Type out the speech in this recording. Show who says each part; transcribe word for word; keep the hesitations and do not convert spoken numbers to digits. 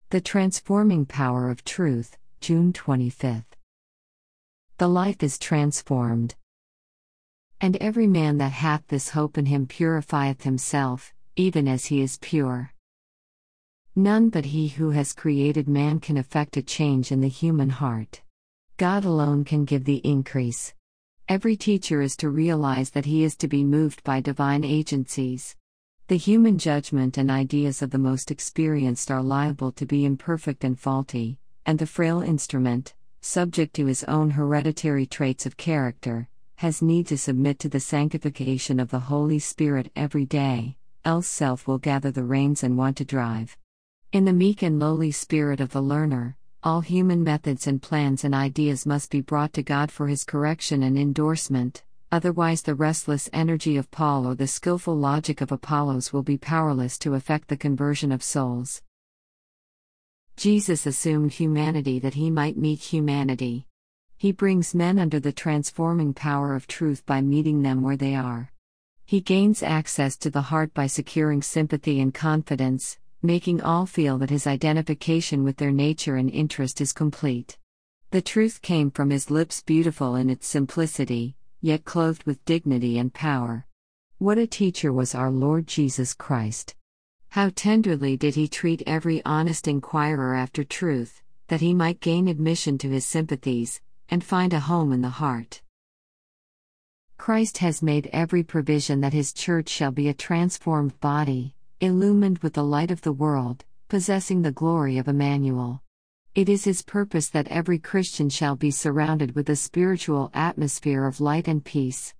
Speaker 1: The Transforming Power of Truth, June twenty-fifth. The life is transformed. And every man that hath this hope in him purifieth himself, even as he is pure. None but He who has created man can effect a change in the human heart. God alone can give the increase. Every teacher is to realize that he is to be moved by divine agencies. The human judgment and ideas of the most experienced are liable to be imperfect and faulty, and the frail instrument, subject to his own hereditary traits of character, has need to submit to the sanctification of the Holy Spirit every day, else self will gather the reins and want to drive. In the meek and lowly spirit of the learner, all human methods and plans and ideas must be brought to God for His correction and endorsement, otherwise the restless energy of Paul or the skillful logic of Apollos will be powerless to effect the conversion of souls. Jesus assumed humanity that He might meet humanity. He brings men under the transforming power of truth by meeting them where they are. He gains access to the heart by securing sympathy and confidence, making all feel that His identification with their nature and interest is complete. The truth came from His lips, beautiful in its simplicity, yet clothed with dignity and power. What a teacher was our Lord Jesus Christ! How tenderly did He treat every honest inquirer after truth, that he might gain admission to His sympathies, and find a home in the heart. Christ has made every provision that His church shall be a transformed body, illumined with the light of the world, possessing the glory of Emmanuel. It is His purpose that every Christian shall be surrounded with a spiritual atmosphere of light and peace.